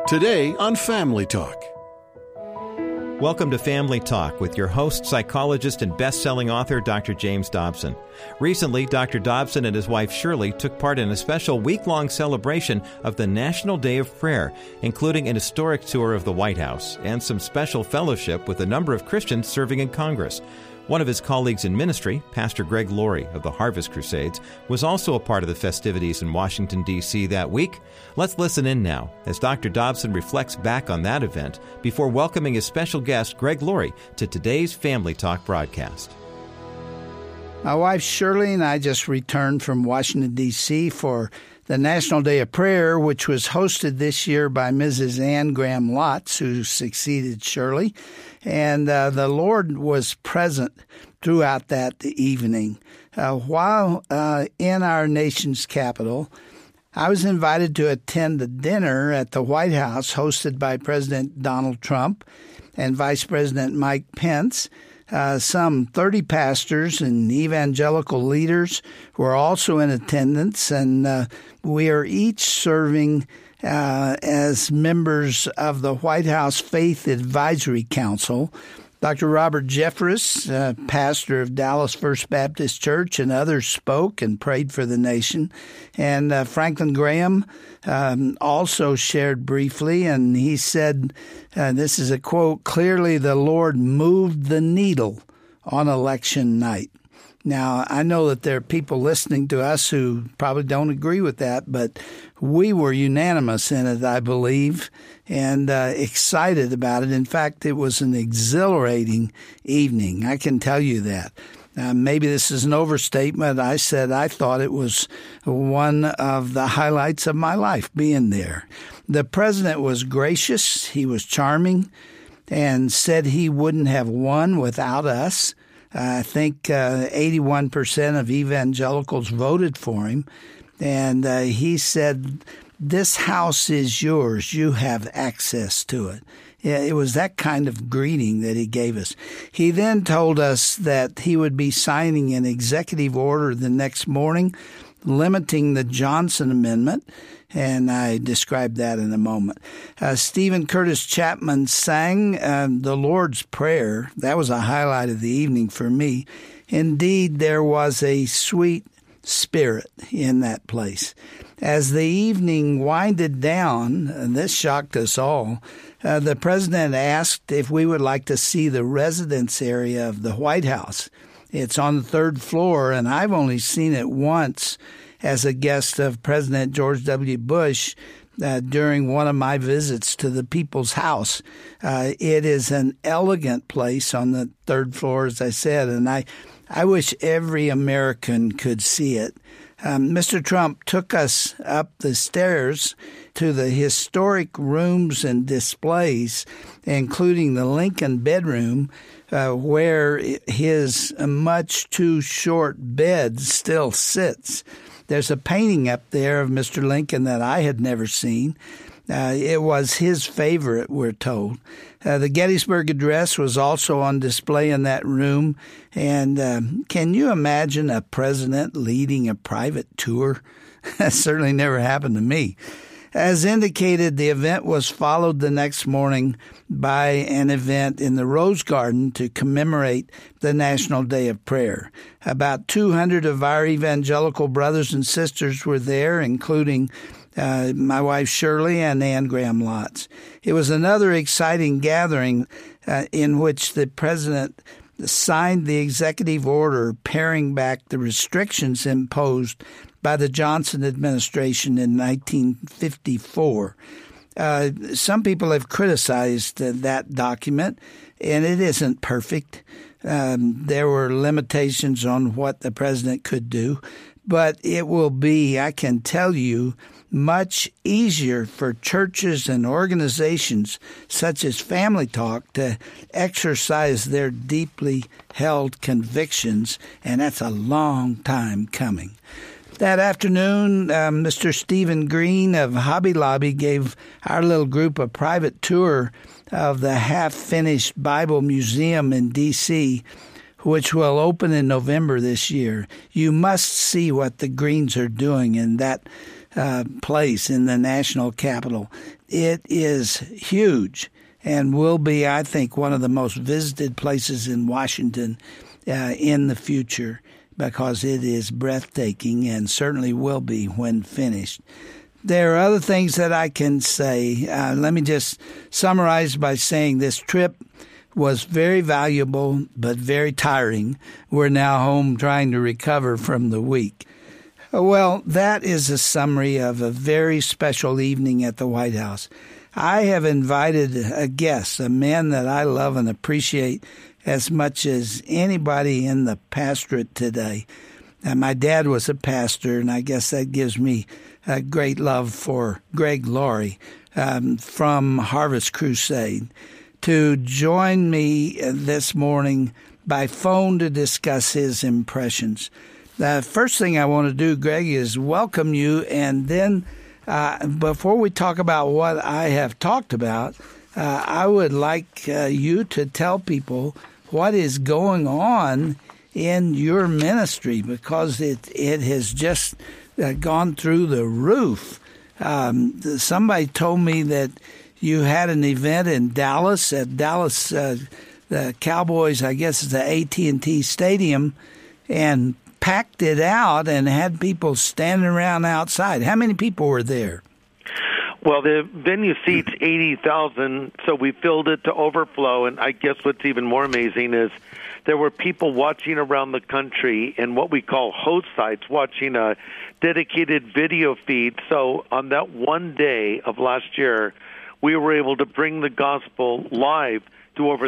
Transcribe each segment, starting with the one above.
Today on Family Talk. Welcome to Family Talk with your host, psychologist, and best-selling author, Dr. James Dobson. Recently, Dr. Dobson and his wife Shirley took part in a special week-long celebration of the National Day of Prayer, including an historic tour of the White House and some special fellowship with a number of Christians serving in Congress. One of his colleagues in ministry, Pastor Greg Laurie of the Harvest Crusades, was also a part of the festivities in Washington, D.C. that week. Let's listen in now as Dr. Dobson reflects back on that event before welcoming his special guest, Greg Laurie, to today's Family Talk broadcast. My wife Shirley and I just returned from Washington, D.C. for the National Day of Prayer, which was hosted this year by Mrs. Ann Graham Lotz, who succeeded Shirley. And the Lord was present throughout that evening. While in our nation's capital, I was invited to attend the dinner at the White House hosted by President Donald Trump and Vice President Mike Pence. Some 30 pastors and evangelical leaders were also in attendance, and we are each serving as members of the White House Faith Advisory Council. Dr. Robert Jeffress, pastor of Dallas First Baptist Church, and others spoke and prayed for the nation. And Franklin Graham also shared briefly, and he said, this is a quote, "Clearly the Lord moved the needle on election night." Now, I know that there are people listening to us who probably don't agree with that, but we were unanimous in it, I believe, and excited about it. In fact, it was an exhilarating evening. I can tell you that. Maybe this is an overstatement. I said I thought it was one of the highlights of my life being there. The president was gracious. He was charming and said he wouldn't have won without us. I think 81% of evangelicals voted for him. And he said, "This house is yours. You have access to it." It was that kind of greeting that he gave us. He then told us that he would be signing an executive order the next morning limiting the Johnson Amendment, and I described that in a moment. Stephen Curtis Chapman sang the Lord's Prayer. That was a highlight of the evening for me. Indeed, there was a sweet spirit in that place. As the evening winded down, and this shocked us all, the president asked if we would like to see the residence area of the White House. It's on the third floor, and I've only seen it once as a guest of President George W. Bush during one of my visits to the People's House. It is an elegant place on the third floor, as I said, and I wish every American could see it. Mr. Trump took us up the stairs to the historic rooms and displays, including the Lincoln bedroom, where his much too short bed still sits. There's a painting up there of Mr. Lincoln that I had never seen. It was his favorite, we're told. The Gettysburg Address was also on display in that room. And can you imagine a president leading a private tour? That certainly never happened to me. As indicated, the event was followed the next morning by an event in the Rose Garden to commemorate the National Day of Prayer. About 200 of our evangelical brothers and sisters were there, including my wife Shirley and Ann Graham Lotz. It was another exciting gathering in which the president signed the executive order paring back the restrictions imposed by the Johnson administration in 1954. Some people have criticized that document, and it isn't perfect. There were limitations on what the president could do, but it will be, I can tell you, much easier for churches and organizations such as Family Talk to exercise their deeply held convictions, and that's a long time coming. That afternoon, Mr. Stephen Green of Hobby Lobby gave our little group a private tour of the half-finished Bible Museum in D.C., which will open in November this year. You must see what the Greens are doing in that place in the national capital. It is huge and will be, I think, one of the most visited places in Washington in the future, because it is breathtaking and certainly will be when finished. There are other things that I can say. Let me just summarize by saying this trip was very valuable but very tiring. We're now home trying to recover from the week. Well, that is a summary of a very special evening at the White House. I have invited a guest, a man that I love and appreciate as much as anybody in the pastorate today. My dad was a pastor, and I guess that gives me a great love for Greg Laurie from Harvest Crusade, to join me this morning by phone to discuss his impressions. The first thing I want to do, Greg, is welcome you, and then before we talk about what I have talked about, I would like you to tell people what is going on in your ministry, because it has just gone through the roof. Somebody told me that you had an event in Dallas, at Dallas, the Cowboys, I guess it's the AT&T Stadium, and packed it out and had people standing around outside. How many people were there? Well, the venue seats 80,000, so we filled it to overflow. And I guess what's even more amazing is there were people watching around the country in what we call host sites, watching a dedicated video feed. So on that one day of last year, we were able to bring the gospel live to over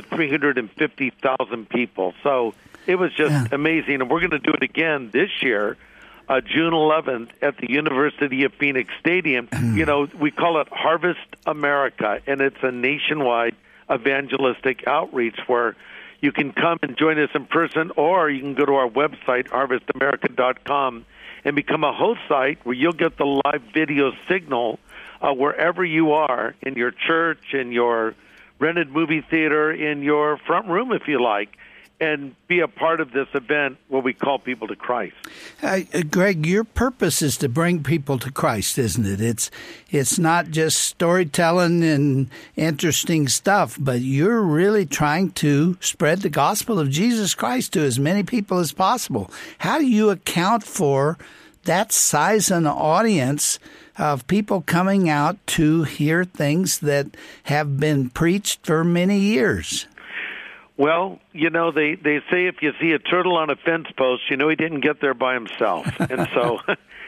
350,000 people. So it was just amazing. And we're going to do it again this year, June 11th, at the University of Phoenix Stadium. You know, we call it Harvest America, and it's a nationwide evangelistic outreach where you can come and join us in person, or you can go to our website, harvestamerica.com, and become a host site where you'll get the live video signal wherever you are, in your church, in your rented movie theater, in your front room, if you like, and be a part of this event where we call people to Christ. Greg, your purpose is to bring people to Christ, isn't it? It's not just storytelling and interesting stuff, but you're really trying to spread the gospel of Jesus Christ to as many people as possible. How do you account for that size an audience of people coming out to hear things that have been preached for many years? Well, you know, they say if you see a turtle on a fence post, you know he didn't get there by himself. And so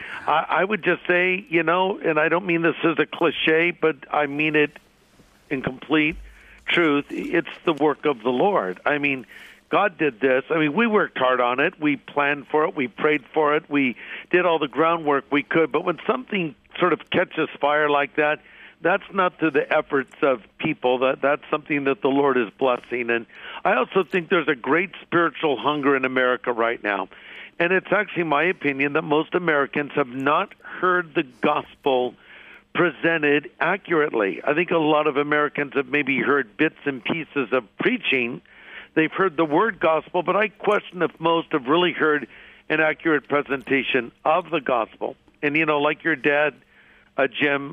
I would just say, you know, and I don't mean this as a cliche, but I mean it in complete truth. It's the work of the Lord. I mean, God did this. I mean, we worked hard on it. We planned for it. We prayed for it. We did all the groundwork we could. But when something sort of catches fire like that, that's not through the efforts of people. That's something that the Lord is blessing. And I also think there's a great spiritual hunger in America right now. And it's actually my opinion that most Americans have not heard the gospel presented accurately. I think a lot of Americans have maybe heard bits and pieces of preaching. They've heard the word gospel, but I question if most have really heard an accurate presentation of the gospel. And, you know, like your dad, Jim,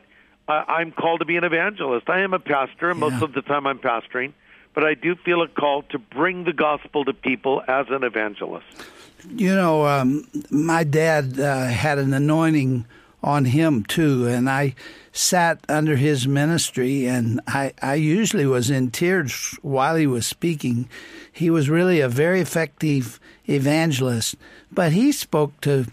I'm called to be an evangelist. I am a pastor, and most of the time I'm pastoring, but I do feel a call to bring the gospel to people as an evangelist. You know, my dad had an anointing on him, too, and I sat under his ministry, and I usually was in tears while he was speaking. He was really a very effective evangelist, but he spoke to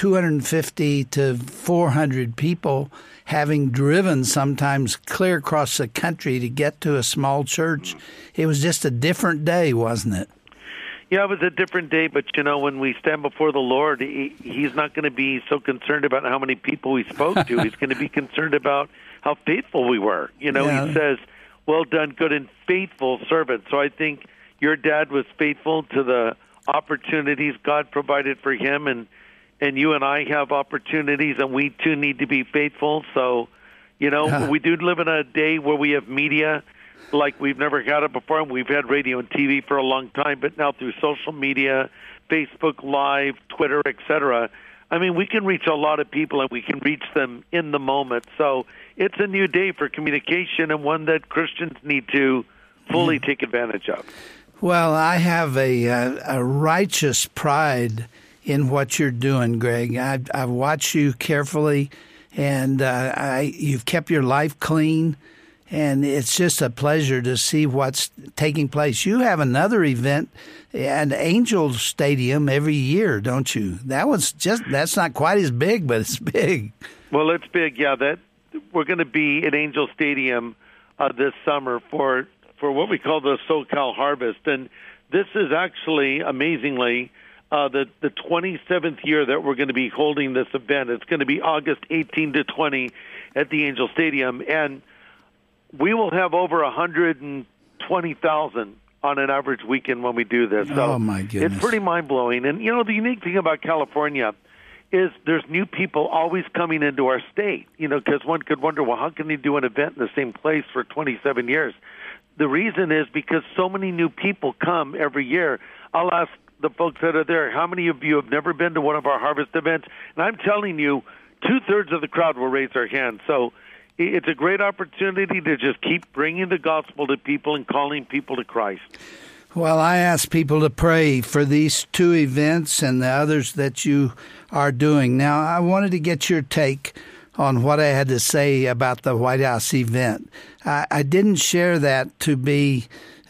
250 to 400 people, having driven sometimes clear across the country to get to a small church. It was just a different day, wasn't it? Yeah, it was a different day, but, you know, when we stand before the Lord, he's not going to be so concerned about how many people we spoke to. He's going to be concerned about how faithful we were. You know, He says, well done, good and faithful servant. So I think your dad was faithful to the opportunities God provided for him, and you and I have opportunities, and we too need to be faithful. So, you know, we do live in a day where we have media like we've never had it before. And we've had radio and TV for a long time, but now through social media, Facebook Live, Twitter, etc. I mean, we can reach a lot of people, and we can reach them in the moment. So it's a new day for communication, and one that Christians need to fully take advantage of. Well, I have a righteous pride in what you're doing, Greg. I've watched you carefully, and you've kept your life clean, and it's just a pleasure to see what's taking place. You have another event at Angel Stadium every year, don't you? That's not quite as big, but it's big. Well, it's big, yeah. That we're going to be at Angel Stadium this summer for what we call the SoCal Harvest, and this is actually, amazingly, the 27th year that we're going to be holding this event. It's going to be August 18 to 20 at the Angel Stadium, and we will have over 120,000 on an average weekend when we do this. So oh, my goodness. It's pretty mind-blowing. And, the unique thing about California is there's new people always coming into our state, because one could wonder, well, how can they do an event in the same place for 27 years? The reason is because so many new people come every year. I'll ask the folks that are there, how many of you have never been to one of our harvest events? And I'm telling you, 2/3 of the crowd will raise their hand. So it's a great opportunity to just keep bringing the gospel to people and calling people to Christ. Well, I ask people to pray for these two events and the others that you are doing. Now, I wanted to get your take on what I had to say about the White House event. I didn't share that to be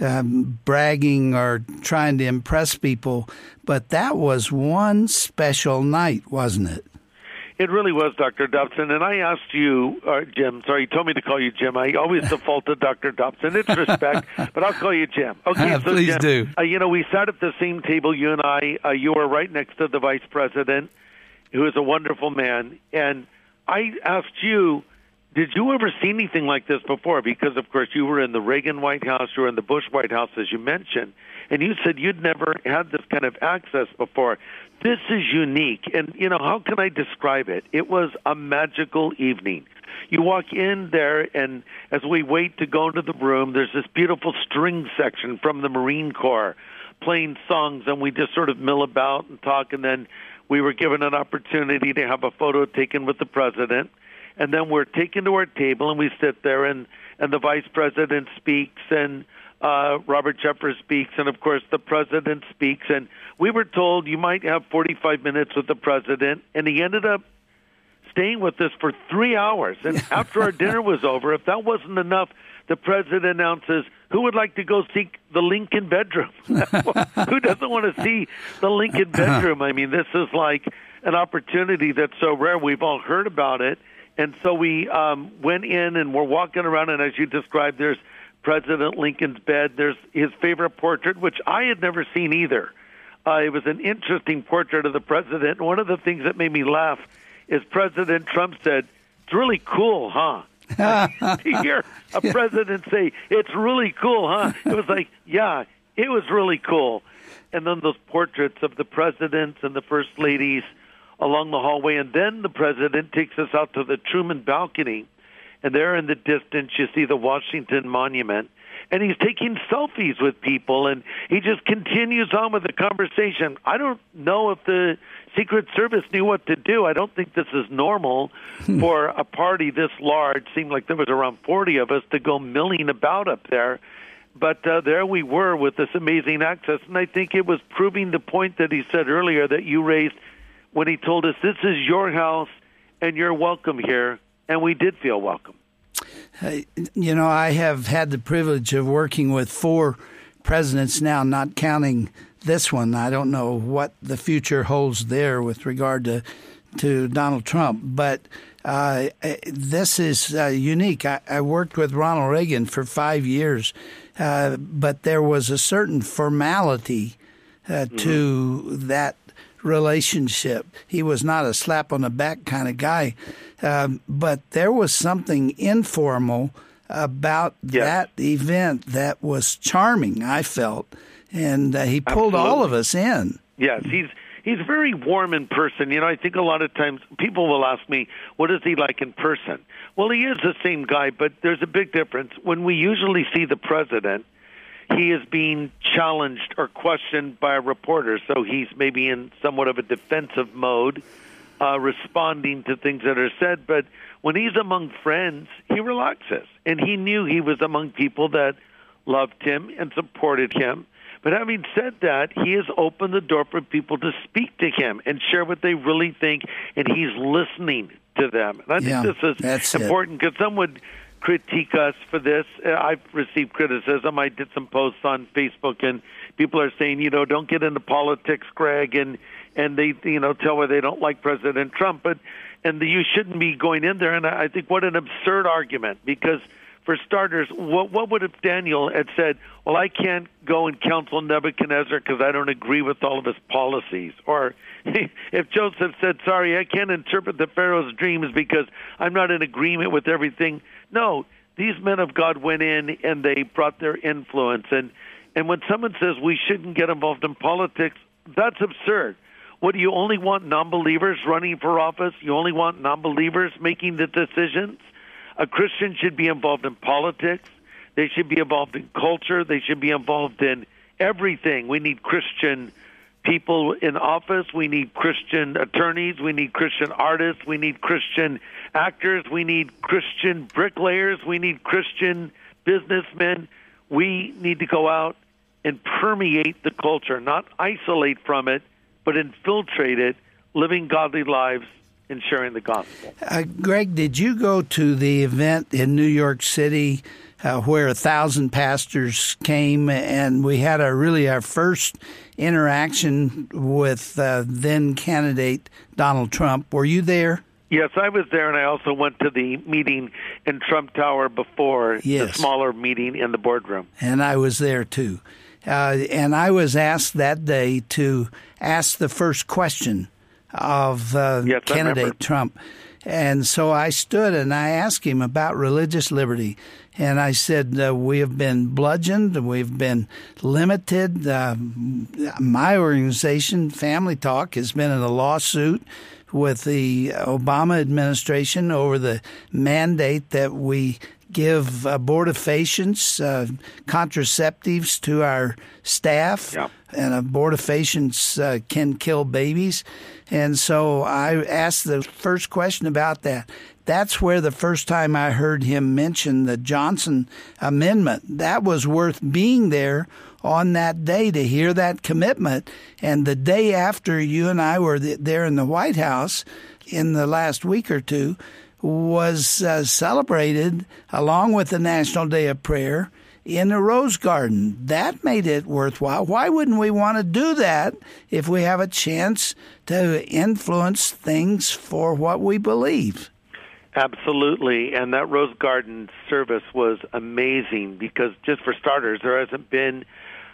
bragging or trying to impress people, but that was one special night, wasn't it? It really was, Dr. Dobson. And I asked you, Jim, sorry, you told me to call you Jim. I always default to Dr. Dobson. It's respect, but I'll call you Jim. Okay, so please Jim, do. We sat at the same table, you and I. You were right next to the vice president, who is a wonderful man. And I asked you, did you ever see anything like this before? Because, of course, you were in the Reagan White House, you were in the Bush White House, as you mentioned, and you said you'd never had this kind of access before. This is unique, and, how can I describe it? It was a magical evening. You walk in there, and as we wait to go into the room, there's this beautiful string section from the Marine Corps playing songs, and we just sort of mill about and talk, and then we were given an opportunity to have a photo taken with the president. And then we're taken to our table, and we sit there, and the vice president speaks, and Robert Jeffers speaks, and, of course, the president speaks. And we were told you might have 45 minutes with the president, and he ended up staying with us for 3 hours. And after our dinner was over, if that wasn't enough, the president announces, who would like to go seek the Lincoln bedroom? Who doesn't want to see the Lincoln bedroom? I mean, this is like an opportunity that's so rare. We've all heard about it. And so we went in, and we're walking around, and as you described, there's President Lincoln's bed. There's his favorite portrait, which I had never seen either. It was an interesting portrait of the president. One of the things that made me laugh is President Trump said, "It's really cool, huh?" To hear a president say, "It's really cool, huh?" It was like, yeah, it was really cool. And then those portraits of the presidents and the first ladies along the hallway, and then the president takes us out to the Truman balcony, and there in the distance you see the Washington Monument, and he's taking selfies with people, and he just continues on with the conversation. I don't know if the Secret Service knew what to do. I don't think this is normal for a party this large. Seemed like there was around 40 of us to go milling about up there. But there we were with this amazing access, and I think it was proving the point that he said earlier that you raised when he told us, this is your house, and you're welcome here, and we did feel welcome. I have had the privilege of working with 4 presidents now, not counting this one. I don't know what the future holds there with regard to Donald Trump, but this is unique. I worked with Ronald Reagan for 5 years, but there was a certain formality to that relationship. He was not a slap on the back kind of guy, but there was something informal about that event that was charming, I felt, and he pulled all of us in. Yes, he's very warm in person. You know, I think a lot of times people will ask me, what is he like in person? Well, he is the same guy, but there's a big difference. When we usually see the president, he is being challenged or questioned by a reporter, so he's maybe in somewhat of a defensive mode, responding to things that are said. But when he's among friends, he relaxes. And he knew he was among people that loved him and supported him. But having said that, he has opened the door for people to speak to him and share what they really think, and he's listening to them. And I think this is important because some would critique us for this. I've received criticism. I did some posts on Facebook, and people are saying, you know, don't get into politics, Greg, and they, you know, tell where they don't like President Trump, and you shouldn't be going in there. And I think what an absurd argument, because for starters, what would if Daniel had said, well, I can't go and counsel Nebuchadnezzar because I don't agree with all of his policies? Or if Joseph said, sorry, I can't interpret the Pharaoh's dreams because I'm not in agreement with everything. No, these men of God went in and they brought their influence. And when someone says we shouldn't get involved in politics, that's absurd. What, do you only want non-believers running for office? You only want non-believers making the decisions? A Christian should be involved in politics. They should be involved in culture. They should be involved in everything. We need Christian people in office. We need Christian attorneys. We need Christian artists. We need Christian actors. We need Christian bricklayers. We need Christian businessmen. We need to go out and permeate the culture, not isolate from it, but infiltrate it, living godly lives and sharing the gospel. Greg, did you go to the event in New York City where 1,000 pastors came, and we had our first interaction with then candidate Donald Trump? Were you there? Yes, I was there, and I also went to the meeting in Trump Tower before the smaller meeting in the boardroom. And I was there, too. And I was asked that day to ask the first question of candidate Trump. And so I stood and I asked him about religious liberty. And I said, we have been bludgeoned, we've been limited. My organization, Family Talk, has been in a lawsuit with the Obama administration over the mandate that we give abortifacients, contraceptives to our staff. Yep. And abortifacients can kill babies. And so I asked the first question about that. That's where the first time I heard him mention the Johnson Amendment. That was worth being there on that day to hear that commitment. And the day after you and I were there in the White House in the last week or two was celebrated along with the National Day of Prayer in the Rose Garden. That made it worthwhile. Why wouldn't we want to do that if we have a chance to influence things for what we believe? Absolutely. And that Rose Garden service was amazing because, just for starters, there hasn't been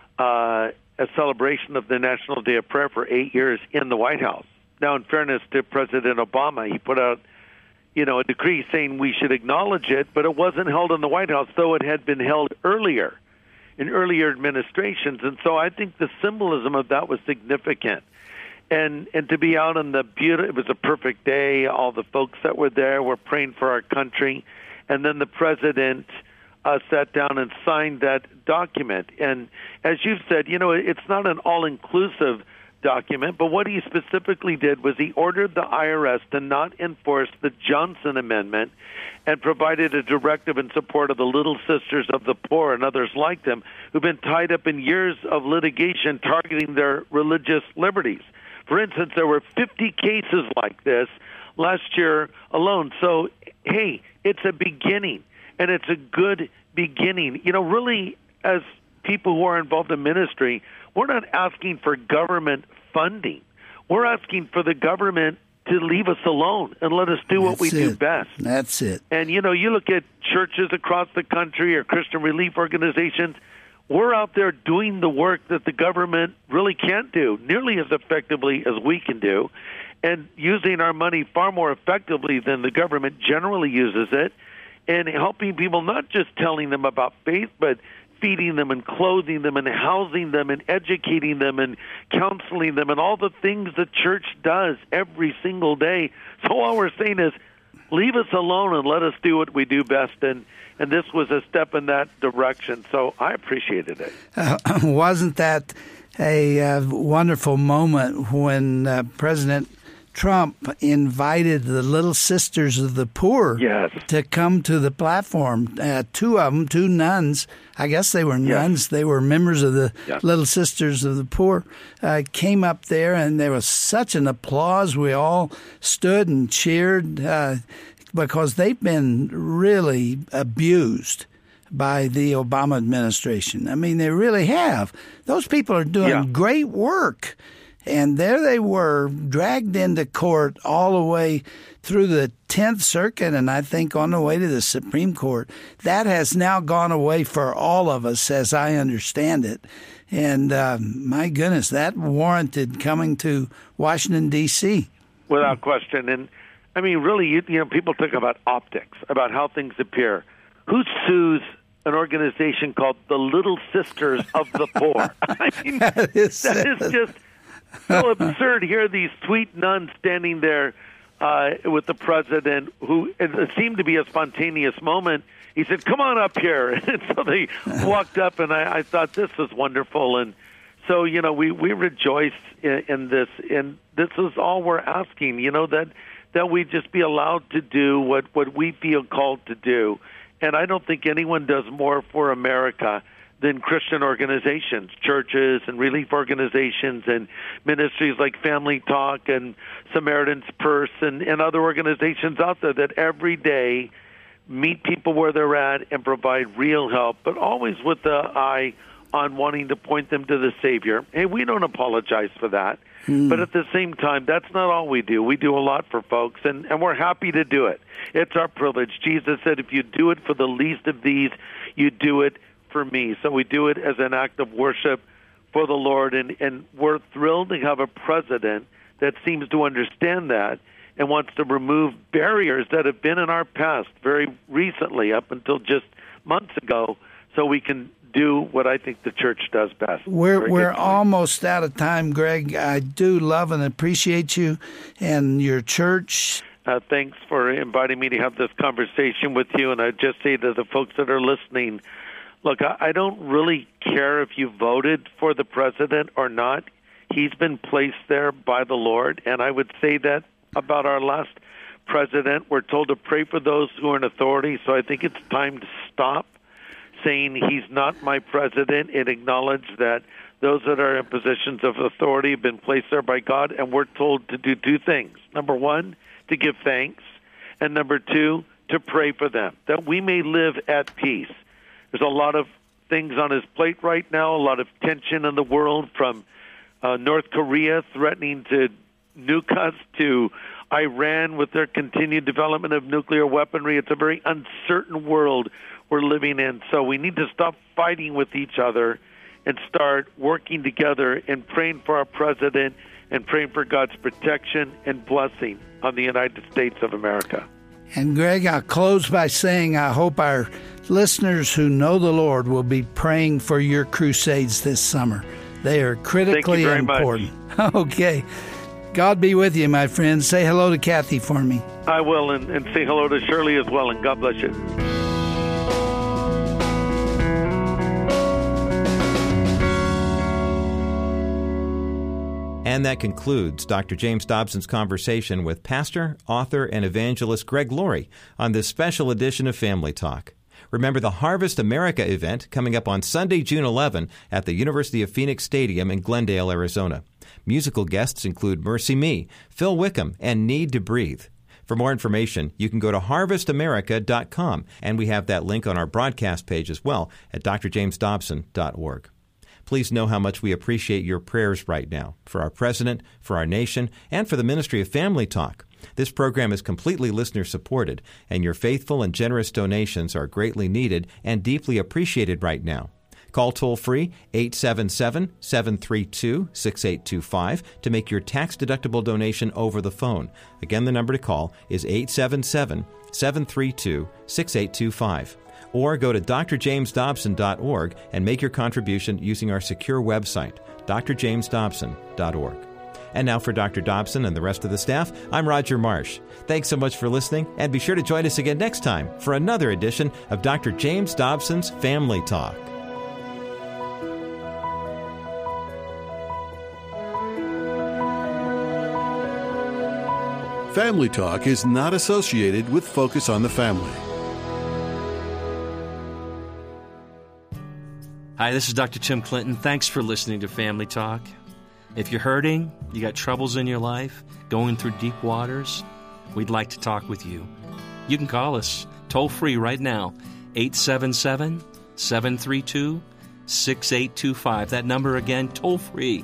a celebration of the National Day of Prayer for 8 years in the White House. Now, in fairness to President Obama, he put out a decree saying we should acknowledge it, but it wasn't held in the White House, though it had been held earlier, in earlier administrations. And so I think the symbolism of that was significant. And to be out on it was a perfect day. All the folks that were there were praying for our country. And then the president sat down and signed that document. And as you've said, it's not an all-inclusive document, but what he specifically did was he ordered the IRS to not enforce the Johnson Amendment and provided a directive in support of the Little Sisters of the Poor and others like them who've been tied up in years of litigation targeting their religious liberties. For instance, there were 50 cases like this last year alone. So, hey, it's a beginning, and it's a good beginning. Really, as people who are involved in ministry, we're not asking for government funding. We're asking for the government to leave us alone and let us do what we do best. That's it. And, you look at churches across the country or Christian relief organizations, we're out there doing the work that the government really can't do nearly as effectively as we can do, and using our money far more effectively than the government generally uses it, and helping people, not just telling them about faith, but feeding them and clothing them and housing them and educating them and counseling them and all the things the church does every single day. So all we're saying is, leave us alone and let us do what we do best. And this was a step in that direction. So I appreciated it. Wasn't that a wonderful moment when President Trump invited the Little Sisters of the Poor to come to the platform? Two of them, two nuns, I guess they were nuns. They were members of the Little Sisters of the Poor, came up there, and there was such an applause. We all stood and cheered because they've been really abused by the Obama administration. I mean, they really have. Those people are doing great work. And there they were, dragged into court all the way through the 10th Circuit, and I think on the way to the Supreme Court. That has now gone away for all of us, as I understand it. And my goodness, that warranted coming to Washington, D.C. Without question. And, I mean, really, you know, people talk about optics, about how things appear. Who sues an organization called the Little Sisters of the Poor? I mean, that is just so absurd. Here are these sweet nuns standing there with the president, who it seemed to be a spontaneous moment. He said, "Come on up here." And so they walked up, and I thought, this is wonderful. And so, you know, we rejoice in this, and this is all we're asking, you know, that we just be allowed to do what we feel called to do. And I don't think anyone does more for America than Christian organizations, churches and relief organizations and ministries like Family Talk and Samaritan's Purse and other organizations out there that every day meet people where they're at and provide real help, but always with the eye on wanting to point them to the Savior. Hey, we don't apologize for that. But at the same time, that's not all we do. We do a lot for folks, and we're happy to do it. It's our privilege. Jesus said, if you do it for the least of these, you do it for me. So we do it as an act of worship for the Lord, and we're thrilled to have a president that seems to understand that and wants to remove barriers that have been in our past very recently, up until just months ago, so we can do what I think the church does best. We're almost out of time, Greg. I do love and appreciate you and your church. Thanks for inviting me to have this conversation with you, and I just say to the folks that are listening, look, I don't really care if you voted for the president or not. He's been placed there by the Lord, and I would say that about our last president. We're told to pray for those who are in authority, so I think it's time to stop saying he's not my president and acknowledge that those that are in positions of authority have been placed there by God, and we're told to do two things. Number one, to give thanks, and number two, to pray for them, that we may live at peace. There's a lot of things on his plate right now, a lot of tension in the world, from North Korea threatening to nuke us to Iran with their continued development of nuclear weaponry. It's a very uncertain world we're living in. So we need to stop fighting with each other and start working together and praying for our president and praying for God's protection and blessing on the United States of America. And Greg, I'll close by saying I hope our listeners who know the Lord will be praying for your crusades this summer. They are critically important. Much. Okay. God be with you, my friend. Say hello to Kathy for me. I will, and say hello to Shirley as well, and God bless you. And that concludes Dr. James Dobson's conversation with pastor, author, and evangelist Greg Laurie on this special edition of Family Talk. Remember the Harvest America event coming up on Sunday, June 11 at the University of Phoenix Stadium in Glendale, Arizona. Musical guests include Mercy Me, Phil Wickham, and Need to Breathe. For more information, you can go to harvestamerica.com, and we have that link on our broadcast page as well at drjamesdobson.org. Please know how much we appreciate your prayers right now for our president, for our nation, and for the ministry of Family Talk. This program is completely listener-supported, and your faithful and generous donations are greatly needed and deeply appreciated right now. Call toll-free 877-732-6825 to make your tax-deductible donation over the phone. Again, the number to call is 877-732-6825. or go to drjamesdobson.org and make your contribution using our secure website, drjamesdobson.org. And now for Dr. Dobson and the rest of the staff, I'm Roger Marsh. Thanks so much for listening, and be sure to join us again next time for another edition of Dr. James Dobson's Family Talk. Family Talk is not associated with Focus on the Family. Hi, this is Dr. Tim Clinton. Thanks for listening to Family Talk. If you're hurting, you got troubles in your life, going through deep waters, we'd like to talk with you. You can call us toll-free right now, 877-732-6825. That number again, toll-free,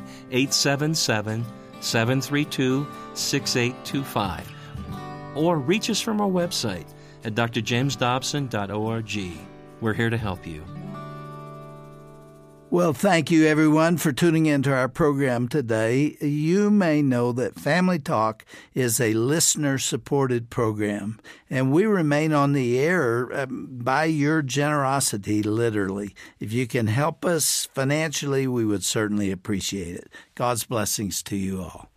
877-732-6825. Or reach us from our website at drjamesdobson.org. We're here to help you. Well, thank you, everyone, for tuning into our program today. You may know that Family Talk is a listener-supported program, and we remain on the air by your generosity, literally. If you can help us financially, we would certainly appreciate it. God's blessings to you all.